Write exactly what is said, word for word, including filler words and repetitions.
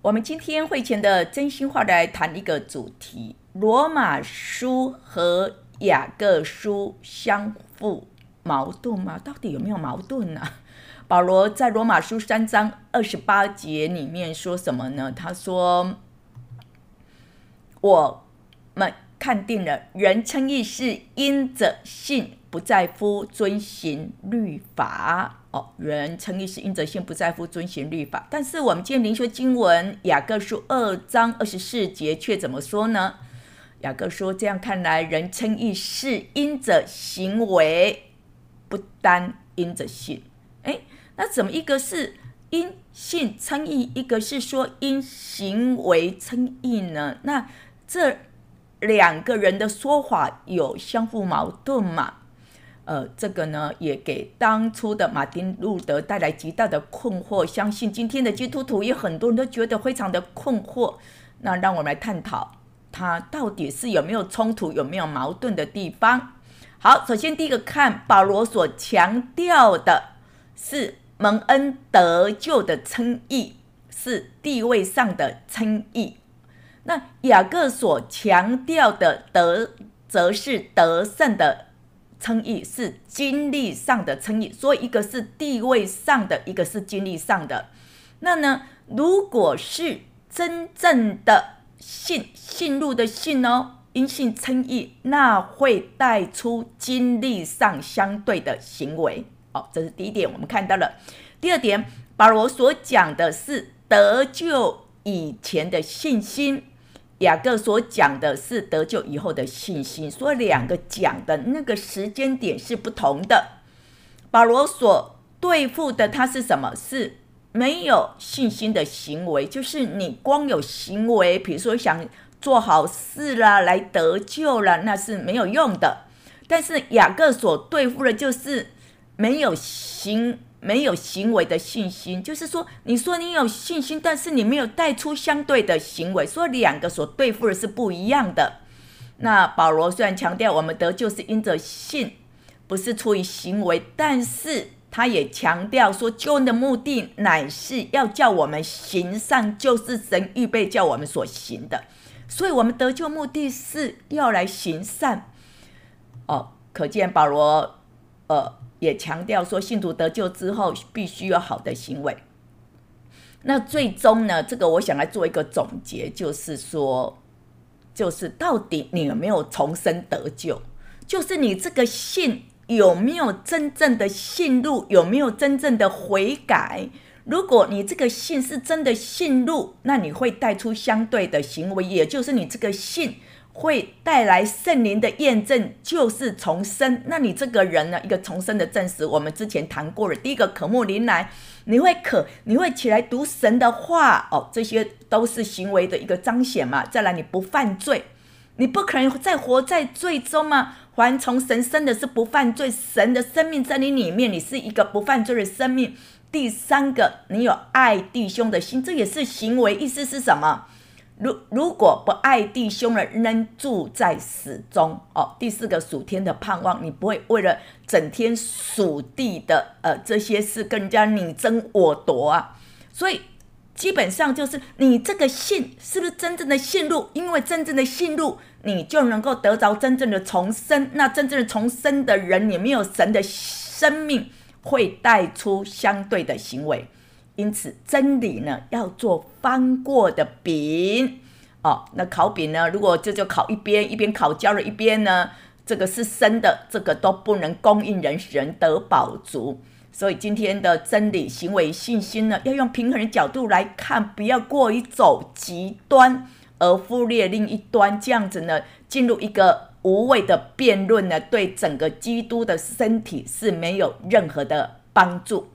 我们今天会前的真心话来谈一个主题：罗马书和雅各书相互矛盾吗？到底有没有矛盾呢、啊？保罗在罗马书三章二十八节里面说什么呢？他说：“我们看定了，人称义是因着信，不在乎遵行律法。”哦，人称义是因着信，不在乎遵行律法。但是我们今天灵修经文雅各书二章二十四节却怎么说呢？雅各说：“这样看来，人称义是因着行为，不单因着信。”哎，那怎么一个是因信称义，一个是说因行为称义呢？那这两个人的说法有相互矛盾吗？呃，这个呢，也给当初的马丁路德带来极大的困惑。相信今天的基督徒也很多人都觉得非常的困惑。那让我们来探讨，它到底是有没有冲突、有没有矛盾的地方。好，首先第一个看保罗所强调的是蒙恩得救的称义，是地位上的称义。那雅各所强调的得，则是得胜的称义，是经历上的称义。所以一个是地位上的，一个是经历上的。那呢，如果是真正的信，信入的信哦，因信称义，那会带出经历上相对的行为。哦，这是第一点，我们看到了。第二点，保罗所讲的是得救以前的信心，雅各所讲的是得救以后的信心，所以两个讲的那个时间点是不同的。保罗所对付的他是什么？是没有信心的行为，就是你光有行为，比如说想做好事啦，来得救啦，那是没有用的。但是雅各所对付的就是没有行没有行为的信心，就是说你说你有信心，但是你没有带出相对的行为，所以两个所对付的是不一样的。那保罗虽然强调我们得救是因着信，不是出于行为，但是他也强调说救恩的目的乃是要叫我们行善，就是神预备叫我们所行的。所以我们得救目的是要来行善。哦，可见保罗呃也强调说，信徒得救之后必须有好的行为。那最终呢，这个我想来做一个总结，就是说，就是到底你有没有重生得救？就是你这个信有没有真正的信入，有没有真正的悔改？如果你这个信是真的信入，那你会带出相对的行为，也就是你这个信会带来圣灵的验证，就是重生。那你这个人呢，一个重生的证实，我们之前谈过了。第一个，渴慕灵来，你会渴，你会起来读神的话，哦，这些都是行为的一个彰显嘛。再来，你不犯罪，你不可能再活在罪中嘛。凡从神生的是不犯罪，神的生命在你里面，你是一个不犯罪的生命。第三个，你有爱弟兄的心，这也是行为。意思是什么？如如果不爱弟兄了，仍住在死中。哦，第四个，属天的盼望，你不会为了整天属地的呃这些事跟人家你争我夺啊。所以基本上就是你这个信是不是真正的信入？因为真正的信入，你就能够得着真正的重生。那真正的重生的人，你没有神的生命，会带出相对的行为。因此真理呢，要做翻过的饼。哦，那烤饼呢，如果这就烤一边，一边烤焦了，一边呢这个是生的，这个都不能供应人，使人得饱足。所以今天的真理、行为、信心呢，要用平衡的角度来看，不要过于走极端而忽略另一端，这样子呢进入一个无谓的辩论呢，对整个基督的身体是没有任何的帮助。